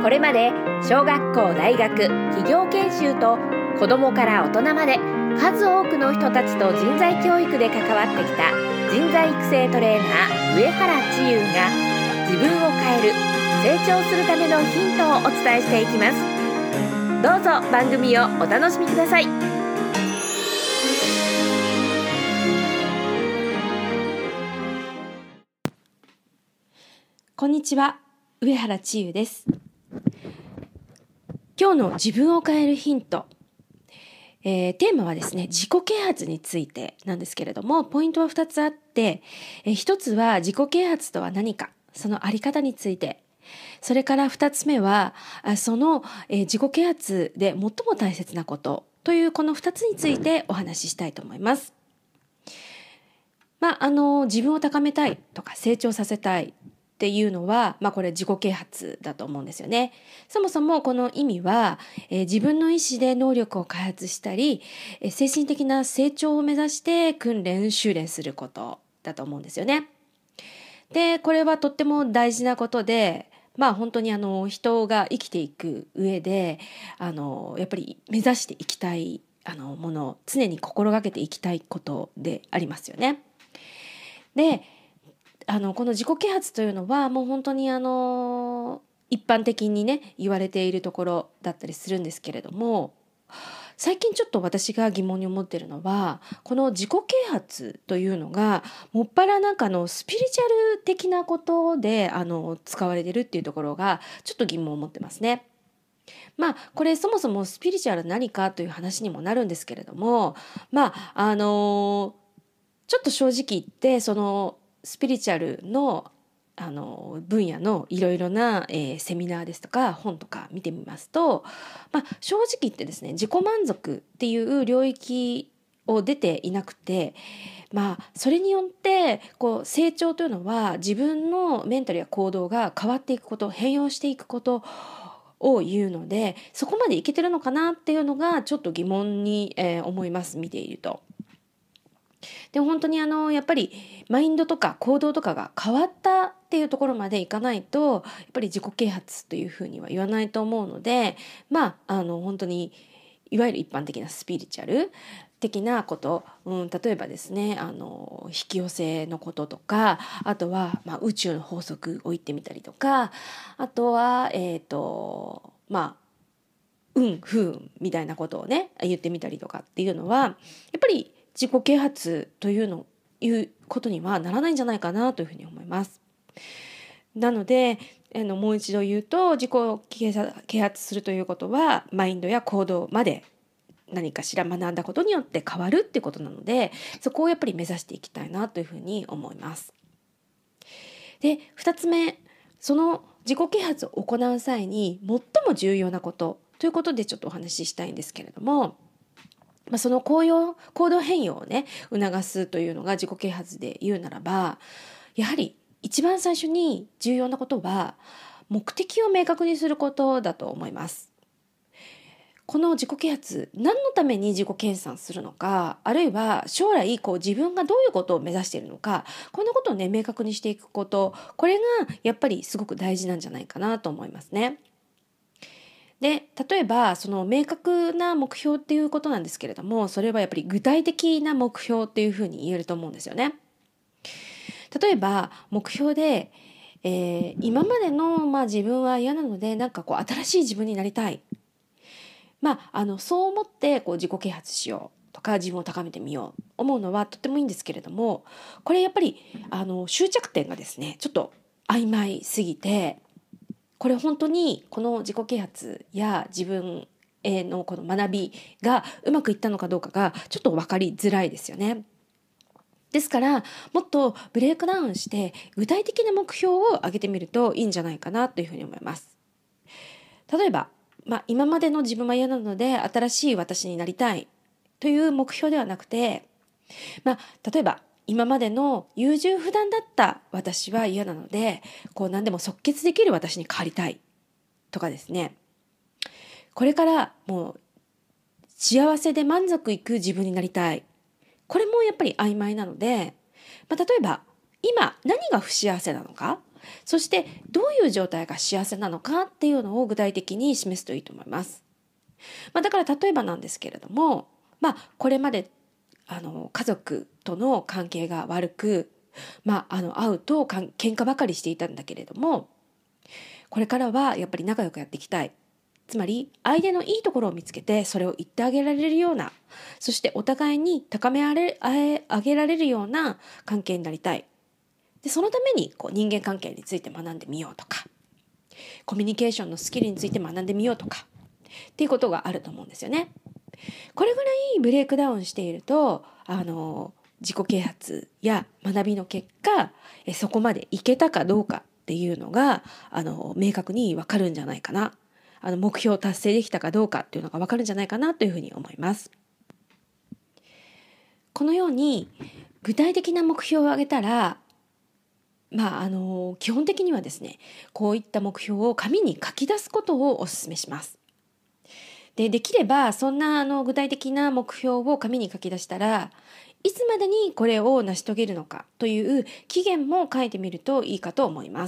これまで小学校、大学、企業研修と子どもから大人まで数多くの人たちと人材教育で関わってきた人材育成トレーナー上原千優が自分を変える、成長するためのヒントをお伝えしていきます。どうぞ番組をお楽しみください。 こんにちは、上原千優です。今日の自分を変えるヒント、テーマはですね、自己啓発についてなんですけれども、ポイントは2つあって、1つは自己啓発とは何か、そのあり方について、それから2つ目はその自己啓発で最も大切なことというこの2つについてお話ししたいと思います。自分を高めたいとか成長させたいっていうのは、これ自己啓発だと思うんですよね。そもそもこの意味は、自分の意思で能力を開発したり、精神的な成長を目指して訓練・修練することだと思うんですよね。で、これはとっても大事なことで、本当に人が生きていく上でやっぱり目指していきたいもの、常に心がけていきたいことでありますよね。で、この自己啓発というのはもう本当に一般的にね言われているところだったりするんですけれども、最近ちょっと私が疑問に思っているのは、この自己啓発というのがもっぱらスピリチュアル的なことで使われているっていうところがちょっと疑問を持ってますね。これそもそもスピリチュアル何かという話にもなるんですけれども、ちょっと正直言ってそのスピリチュアルの分野のいろいろな、セミナーですとか本とか見てみますと、正直言ってですね、自己満足っていう領域を出ていなくて、それによって成長というのは自分のメンタルや行動が変わっていくこと、変容していくことを言うので、そこまでいけてるのかなっていうのがちょっと疑問に、思います、見ていると。で、本当にやっぱりマインドとか行動とかが変わったっていうところまでいかないと、やっぱり自己啓発というふうには言わないと思うので、本当にいわゆる一般的なスピリチュアル的なこと、例えばですね、引き寄せのこととか、あとは、宇宙の法則を言ってみたりとか、あとは不運みたいなことをね言ってみたりとかっていうのは、やっぱり自己啓発ということにはならないんじゃないかなというふうに思います。なのでもう一度言うと、自己啓発するということはマインドや行動まで何かしら学んだことによって変わるってことなので、そこをやっぱり目指していきたいなというふうに思います。で、2つ目、その自己啓発を行う際に最も重要なことということでちょっとお話ししたいんですけれども、その行動変容をね促すというのが自己啓発で言うならば、やはり一番最初に重要なことは目的を明確にすることだと思います。この自己啓発、何のために自己研鑽するのか、あるいは将来自分がどういうことを目指しているのか、こんなことをね明確にしていくこと、これがやっぱりすごく大事なんじゃないかなと思いますね。で、例えばその明確な目標っていうことなんですけれども、それはやっぱり具体的な目標っていうふうに言えると思うんですよね。例えば目標で、今までの、自分は嫌なので新しい自分になりたい、そう思って自己啓発しようとか自分を高めてみよう思うのはとてもいいんですけれども、これやっぱり終着点がですねちょっと曖昧すぎて、これ本当にこの自己啓発や自分のこの学びがうまくいったのかどうかがちょっと分かりづらいですよね。ですからもっとブレイクダウンして具体的な目標を上げてみるといいんじゃないかなというふうに思います。例えば、今までの自分は嫌なので新しい私になりたいという目標ではなくて、例えば今までの優柔不断だった私は嫌なので何でも即決できる私に変わりたいとかですね、これからもう幸せで満足いく自分になりたい、これもやっぱり曖昧なので、例えば今何が不幸せなのか、 そしてどういう状態が幸せなのかっていうのを具体的に示すといいと思います。だから例えばなんですけれども、これまで家族との関係が悪く、会うと喧嘩ばかりしていたんだけれども、これからはやっぱり仲良くやっていきたい。つまり相手のいいところを見つけてそれを言ってあげられるような、そしてお互いに高め上げられるような関係になりたい。でそのために人間関係について学んでみようとか、コミュニケーションのスキルについて学んでみようとかっていうことがあると思うんですよね。これぐらいブレイクダウンしていると自己啓発や学びの結果そこまでいけたかどうかっていうのが明確に分かるんじゃないかな、目標を達成できたかどうかっていうのが分かるんじゃないかなというふうに思います。このように具体的な目標を挙げたら、基本的にはですね、こういった目標を紙に書き出すことをお勧めします。できればそんな具体的な目標を紙に書き出したら、いつまでにこれを成し遂げるのかという期限も書いてみるといいかと思います。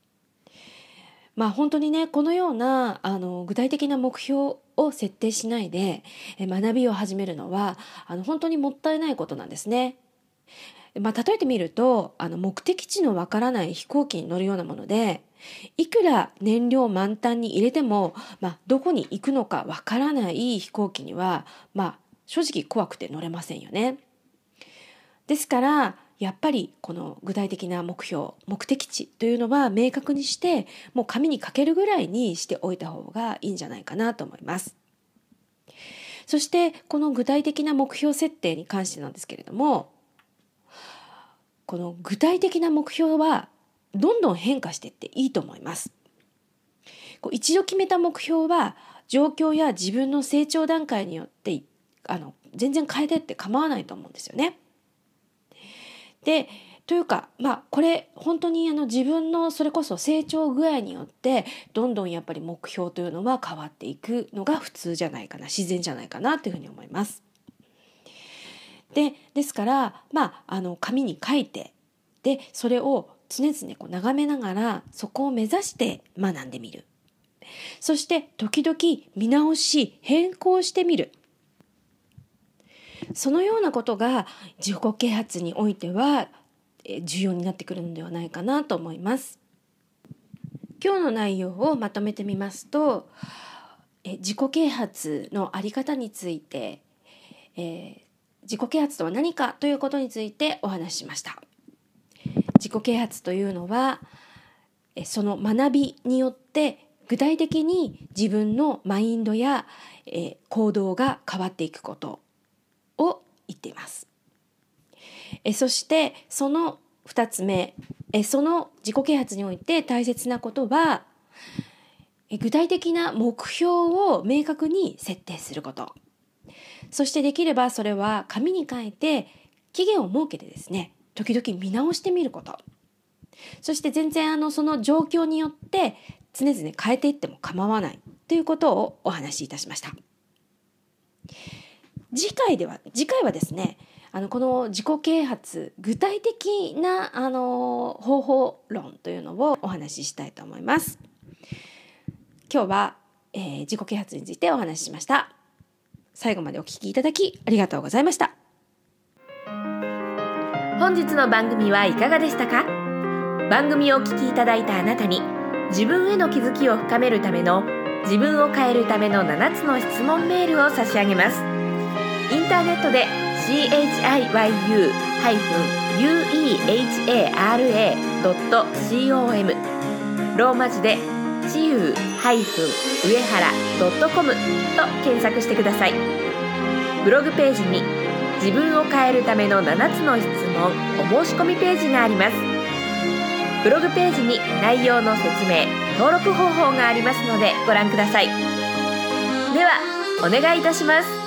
本当にね、このような具体的な目標を設定しないで学びを始めるのは本当にもったいないことなんですね。例えてみると目的地のわからない飛行機に乗るようなもので、いくら燃料満タンに入れても、どこに行くのかわからない飛行機には正直怖くて乗れませんよね。ですからやっぱりこの具体的な目標、目的地というのは明確にしてもう紙に書けるぐらいにしておいた方がいいんじゃないかなと思います。そしてこの具体的な目標設定に関してなんですけれども、この具体的な目標はどんどん変化していっていいと思います。一度決めた目標は状況や自分の成長段階によって全然変えてって構わないと思うんですよね。でというかこれ本当に自分のそれこそ成長具合によってどんどんやっぱり目標というのは変わっていくのが普通じゃないかな、自然じゃないかなというふうに思います。ですから紙に書いて、でそれを常々眺めながらそこを目指して学んでみる。そして時々見直し変更してみる。そのようなことが自己啓発においては重要になってくるのではないかなと思います。今日の内容をまとめてみますと、自己啓発のあり方について、自己啓発とは何かということについてお話ししました。自己啓発というのはその学びによって具体的に自分のマインドや行動が変わっていくことを言っています。そしてその2つ目、その自己啓発において大切なことは具体的な目標を明確に設定すること。そしてできればそれは紙に書いて期限を設けてですね、時々見直してみること。そして全然その状況によって常々変えていっても構わないということをお話しいたしました。次回はですね、この自己啓発具体的な方法論というのをお話ししたいと思います。今日は、自己啓発についてお話ししました。最後までお聞きいただきありがとうございました。 本日の番組はいかがでしたか？番組をお聞きいただいたあなたに自分への気づきを深めるための自分を変えるための7つの質問メールを差し上げます。インターネットで chiyu-uehara.com ローマ字でちゆう上原.com と検索してください。ブログページに自分を変えるための7つの質問お申し込みページがあります。ブログページに内容の説明、登録方法がありますのでご覧ください。ではお願いいたします。